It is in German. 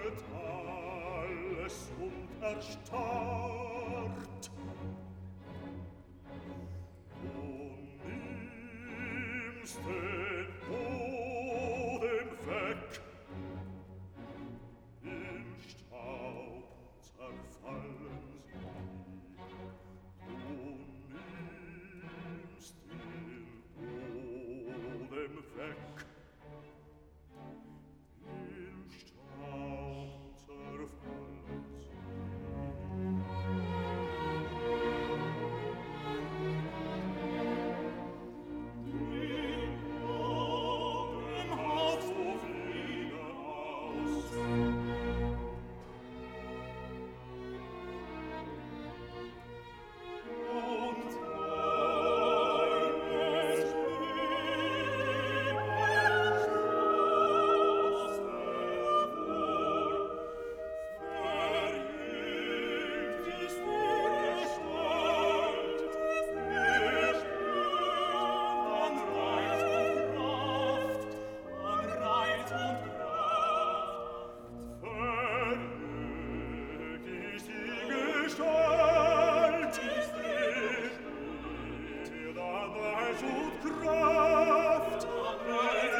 alles und erstarrt. Du nimmst den Boden weg, im Staub zerfallen sie. Du nimmst den Boden weg, im Staub zerfallen sie. Den Boden hast du wieder aus. Und deines Lebens aus verjüngt ist die Gestalt, nicht an Reiz und Kraft, verjüngt ist die Gestalt, nicht an Reiz und Kraft,